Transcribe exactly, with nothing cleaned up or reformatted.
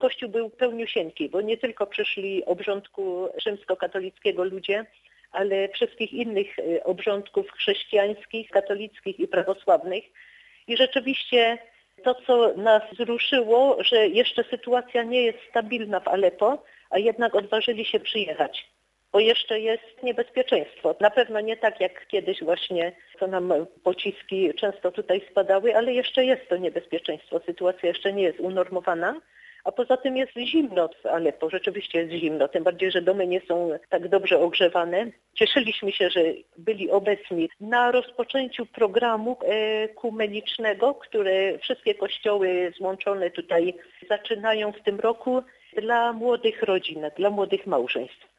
kościół był pełniusieńki, bo nie tylko przyszli obrządku rzymskokatolickiego ludzie, ale wszystkich innych obrządków chrześcijańskich, katolickich i prawosławnych. I rzeczywiście to, co nas wzruszyło, że jeszcze sytuacja nie jest stabilna w Aleppo, a jednak odważyli się przyjechać, bo jeszcze jest niebezpieczeństwo. Na pewno nie tak jak kiedyś właśnie, co nam pociski często tutaj spadały, ale jeszcze jest to niebezpieczeństwo. Sytuacja jeszcze nie jest unormowana. A poza tym jest zimno w Aleppo, rzeczywiście jest zimno, tym bardziej, że domy nie są tak dobrze ogrzewane. Cieszyliśmy się, że byli obecni na rozpoczęciu programu ekumenicznego, które wszystkie kościoły złączone tutaj zaczynają w tym roku dla młodych rodzin, dla młodych małżeństw.